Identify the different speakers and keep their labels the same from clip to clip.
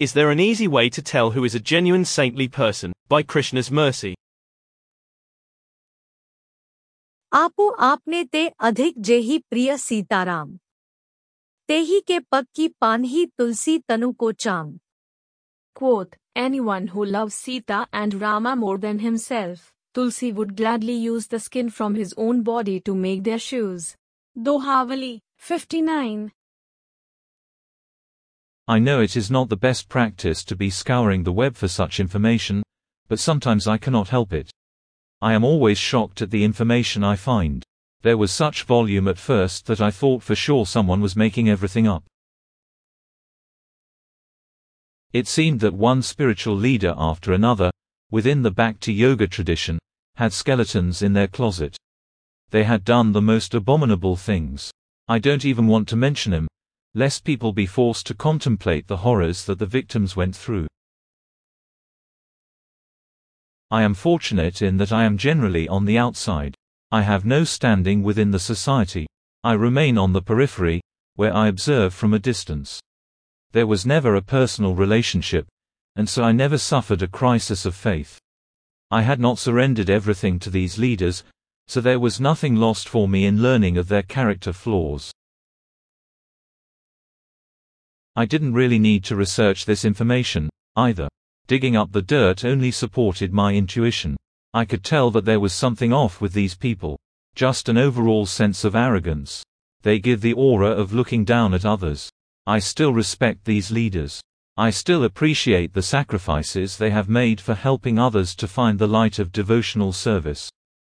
Speaker 1: Is there an easy way to tell who is a genuine saintly person, by Krishna's mercy?
Speaker 2: आपो आपने ते अधिक जेहि प्रिय सीताराम तेहि के पग की पानहि तुलसी तनु को चाम.
Speaker 3: Quote, anyone who loves Sita and Rama more than himself, Tulsi would gladly use the skin from his own body to make their shoes. Dohavali, 59.
Speaker 4: I know it is not the best practice to be scouring the web for such information, but sometimes I cannot help it. I am always shocked at the information I find. There was such volume at first that I thought for sure someone was making everything up. It seemed that one spiritual leader after another, within the Bhakti Yoga tradition, had skeletons in their closet. They had done the most abominable things. I don't even want to mention them, lest people be forced to contemplate the horrors that the victims went through. I am fortunate in that I am generally on the outside. I have no standing within the society. I remain on the periphery, where I observe from a distance. There was never a personal relationship, and so I never suffered a crisis of faith. I had not surrendered everything to these leaders, so there was nothing lost for me in learning of their character flaws. I didn't really need to research this information, either. Digging up the dirt only supported my intuition. I could tell that there was something off with these people. Just an overall sense of arrogance. They give the aura of looking down at others. I still respect these leaders. I still appreciate the sacrifices they have made for helping others to find the light of devotional service.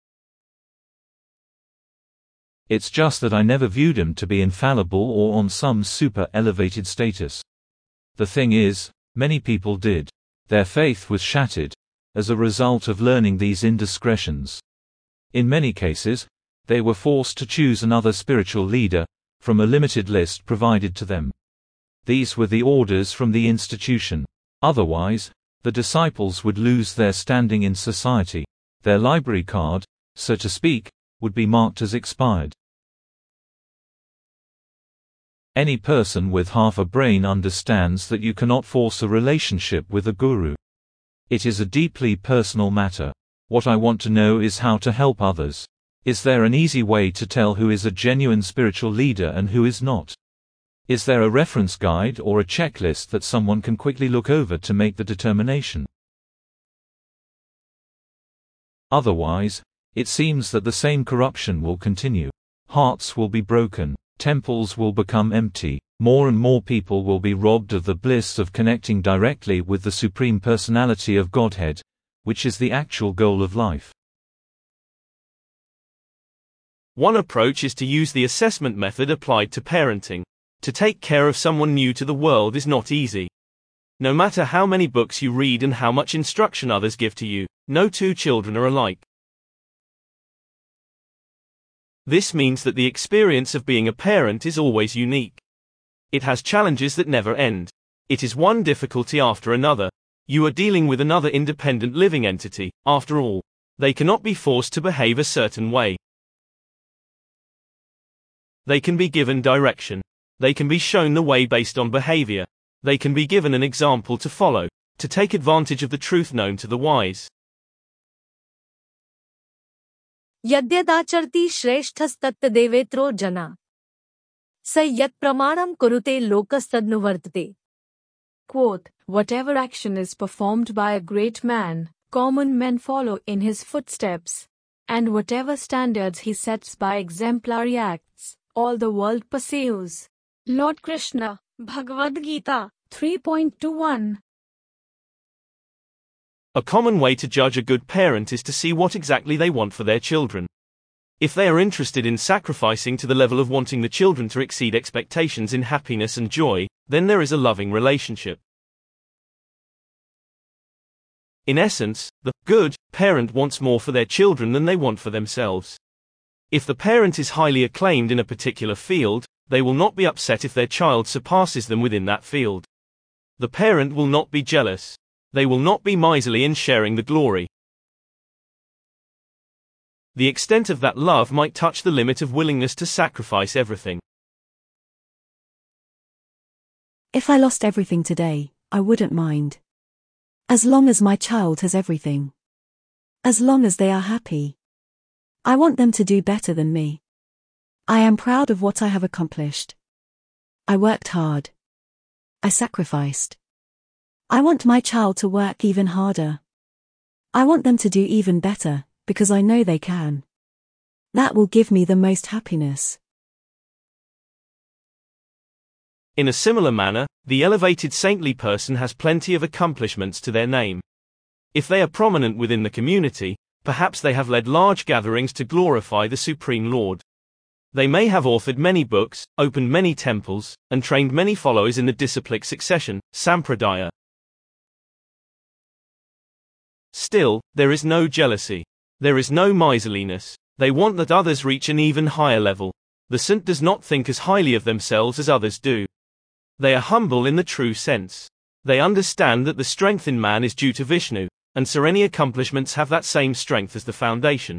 Speaker 4: It's just that I never viewed them to be infallible or on some super elevated status. The thing is, many people did. Their faith was shattered as a result of learning these indiscretions. In many cases, they were forced to choose another spiritual leader from a limited list provided to them. These were the orders from the institution. Otherwise, the disciples would lose their standing in society. Their library card, so to speak, would be marked as expired. Any person with half a brain understands that you cannot force a relationship with a guru. It is a deeply personal matter. What I want to know is how to help others. Is there an easy way to tell who is a genuine spiritual leader and who is not? Is there a reference guide or a checklist that someone can quickly look over to make the determination? Otherwise, it seems that the same corruption will continue. Hearts will be broken. Temples will become empty. More and more people will be robbed of the bliss of connecting directly with the Supreme Personality of Godhead, which is the actual goal of life.
Speaker 1: One approach is to use the assessment method applied to parenting. To take care of someone new to the world is not easy. No matter how many books you read and how much instruction others give to you, no two children are alike. This means that the experience of being a parent is always unique. It has challenges that never end. It is one difficulty after another. You are dealing with another independent living entity, after all. They cannot be forced to behave a certain way. They can be given direction. They can be shown the way based on behavior. They can be given an example to follow, to take advantage of the truth known to the wise.
Speaker 2: यद्यदाचरति श्रेष्ठस्तत्तदेवेत्रो जना स यत्प्रमाणं कुरुते लोकस्तदनुवर्तते.
Speaker 3: Quote, whatever action is performed by a great man, common men follow in his footsteps. And whatever standards he sets by exemplary acts, all the world pursues. Lord Krishna, Bhagavad Gita, 3.21.
Speaker 1: A common way to judge a good parent is to see what exactly they want for their children. If they are interested in sacrificing to the level of wanting the children to exceed expectations in happiness and joy, then there is a loving relationship. In essence, the good parent wants more for their children than they want for themselves. If the parent is highly acclaimed in a particular field, they will not be upset if their child surpasses them within that field. The parent will not be jealous. They will not be miserly in sharing the glory. The extent of that love might touch the limit of willingness to sacrifice everything.
Speaker 5: If I lost everything today, I wouldn't mind. As long as my child has everything. As long as they are happy. I want them to do better than me. I am proud of what I have accomplished. I worked hard. I sacrificed. I want my child to work even harder. I want them to do even better, because I know they can. That will give me the most happiness.
Speaker 1: In a similar manner, the elevated saintly person has plenty of accomplishments to their name. If they are prominent within the community, perhaps they have led large gatherings to glorify the Supreme Lord. They may have authored many books, opened many temples, and trained many followers in the disciplic succession, Sampradaya. Still, there is no jealousy. There is no miserliness. They want that others reach an even higher level. The saint does not think as highly of themselves as others do. They are humble in the true sense. They understand that the strength in man is due to Vishnu, and so any accomplishments have that same strength as the foundation.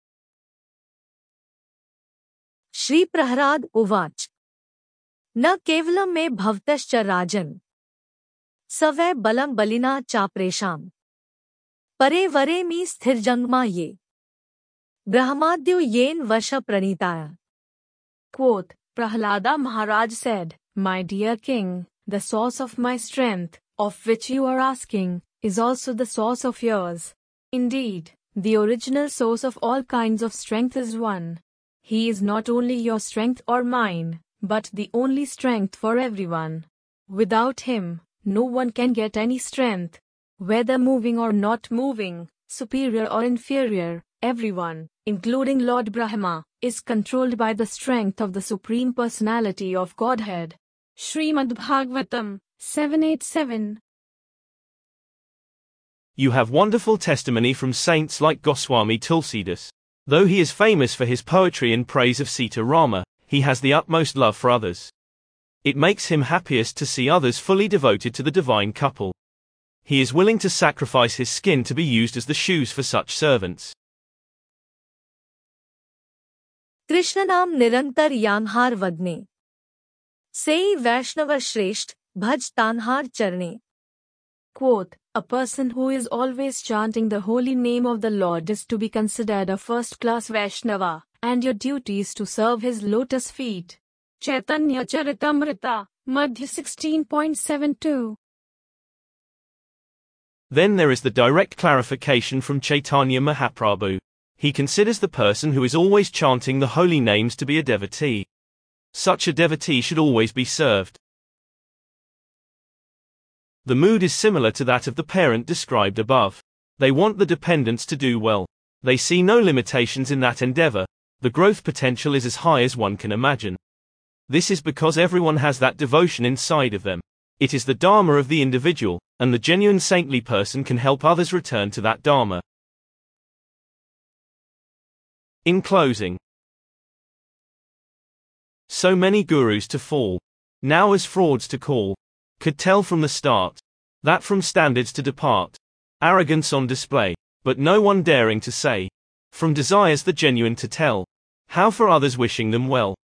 Speaker 2: Shri Prahlad उवाच न केवलं मे भवतश्च राजन् सवै बलं बलिना चाप्रेषाम् परे वरे मी स्थिरजङ्गमा ये ब्रह्माद्यो येन वश प्रणीताय.
Speaker 3: Quoth, Prahlada Maharaj said, My dear king, the source of my strength, of which you are asking, is also the source of yours. Indeed, the original source of all kinds of strength is one. He is not only your strength or mine, but the only strength for everyone. Without him, no one can get any strength. Whether moving or not moving, superior or inferior, everyone, including Lord Brahma, is controlled by the strength of the Supreme Personality of Godhead. Srimad Bhagavatam 787.
Speaker 1: You have wonderful testimony from saints like Goswami Tulsidas. Though he is famous for his poetry in praise of Sita Rama, he has the utmost love for others. It makes him happiest to see others fully devoted to the divine couple. He is willing to sacrifice his skin to be used as the shoes for such servants.
Speaker 2: Krishna नाम निरंतर यानहार वदने सेई वैष्णव श्रेष्ठ भज तानहार चरणे.
Speaker 3: Quoth, a person who is always chanting the holy name of the Lord is to be considered a first-class Vaishnava, and your duty is to serve his lotus feet. Chaitanya Charitamrita, Madhya 16.72.
Speaker 1: Then there is the direct clarification from Chaitanya Mahaprabhu. He considers the person who is always chanting the holy names to be a devotee. Such a devotee should always be served. The mood is similar to that of the parent described above. They want the dependents to do well. They see no limitations in that endeavor. The growth potential is as high as one can imagine. This is because everyone has that devotion inside of them. It is the dharma of the individual, and the genuine saintly person can help others return to that dharma. In closing, so many gurus to fall, now as frauds to call, could tell from the start, that from standards to depart, arrogance on display, but no one daring to say, from desires the genuine to tell, how for others wishing them well.